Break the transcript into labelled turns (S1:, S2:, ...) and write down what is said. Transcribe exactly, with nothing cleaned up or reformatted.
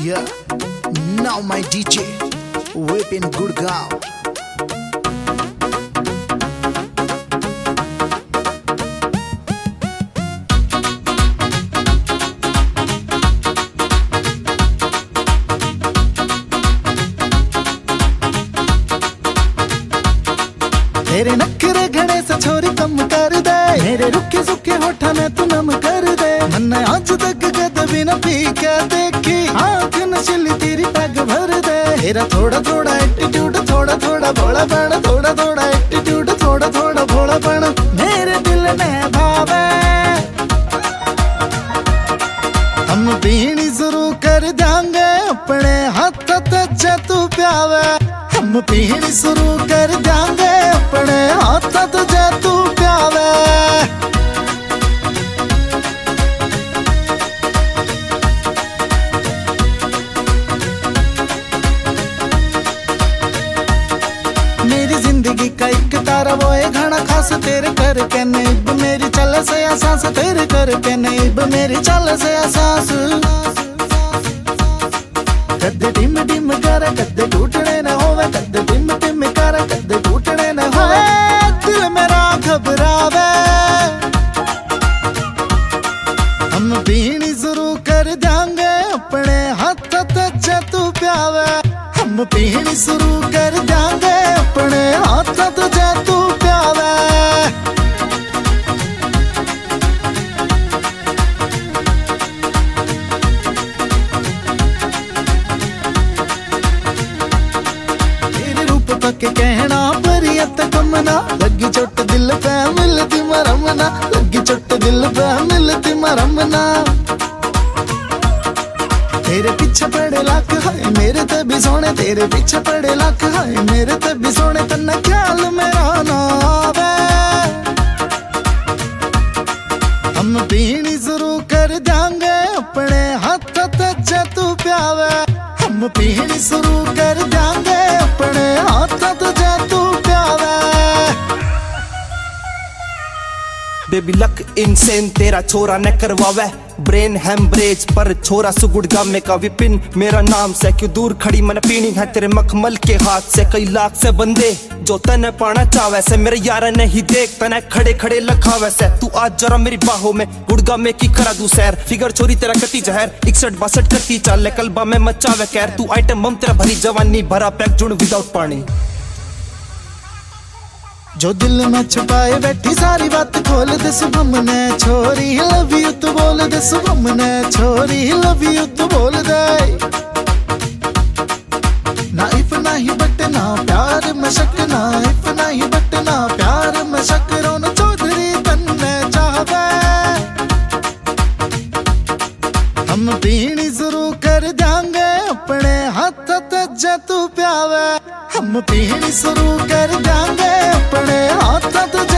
S1: Yeah, now my D J, whip in Gurgaon.
S2: तेरे नखरे घड़े से छोरी कम कर दे, मेरे रुके सुखे होठा में तू नम कर दे। मन आज तक कद बिना पी के देखी आँख नशीली तेरी पैग भर दे। तेरा थोड़ा थोड़ा एटीट्यूड, थोड़ा थोड़ा भोलापन, थोड़ा थोड़ा एटीट्यूड, थोड़ा थोड़ा भोलापन मेरे दिल में भावे। हम पीनी शुरू कर देंगे अपने हाथ तक तू प्यावे। हम पीनी शुरू कर देंगे अपने हाथ तुझे तू प्यावे। मेरी जिंदगी का एक तारा वो है घना खास, तेरे करके नहीं मेरी चल से एहसास, तेरे करके नहीं मेरी चल से एहसास। कदे टिम टिम कर कदे टूटने न होवे, कदे टिम टिम कर कदे टूटने न होवे। दिल मेरा घबरावे। हम पीनी शुरू कर देंगे अपने हाथ तक तू प्यावे। हम पीनी शुरू कर देंगे अपने हाथ तुझे तू प्यावे। के कहना परियत कमना, लगी चोट दिल पे मिलती मरमना, लगी चोट दिल पे मिलती मरमना। तेरे पीछे पड़े लाख हाय मेरे ते भी सोने, तेरे पीछे पड़े लाख हाय मेरे ते भी सोने। तन्ना ख्याल मेरा ना आवे। हम पीनी शुरू कर देंगे अपने हाथ तक तू प्यावे। हम पीनी शुरू कर देंगे अपने हाथ तुझे तू प्यावे।
S3: बेबी लक इनसेन तेरा छोरा न करवावे, ब्रेन हैमरेज पर छोरा सुगुड़गा में का विपिन मेरा नाम से। क्यों दूर खड़ी मन पीनी है तेरे मखमल के हाथ से। कई लाख से बंदे जो तने पाना चावे से, मेरे यार नहीं देख तने खड़े खड़े लखावे से। तू आज जरा मेरी बाहों में गुड़गा में की करा दू सैर, फिगर छोरी तेरा कती जहर इकसठ बासठ करती चाल कलबा में मचावे कैर। तू आइटम बम तेरा भरी जवानी भरा पैक जुड़ विदाउट पानी।
S2: जो दिल में छुपाए बैठी सारी बात खोल दे शुभम ने, छोरी लव यू तू बोल दे शुभम ने, छोरी लव यू तू बोल दे। ना इफ ना ही बट ना प्यार में शक, ना इफ ना ही बट ना प्यार में शक। रोन चौधरी तन्ने चाहवे। हम पीनी शुरू कर देंगे अपने हाथ तक तू प्यावे। हम पीनी शुरू कर देंगे अपने हाथ तुझे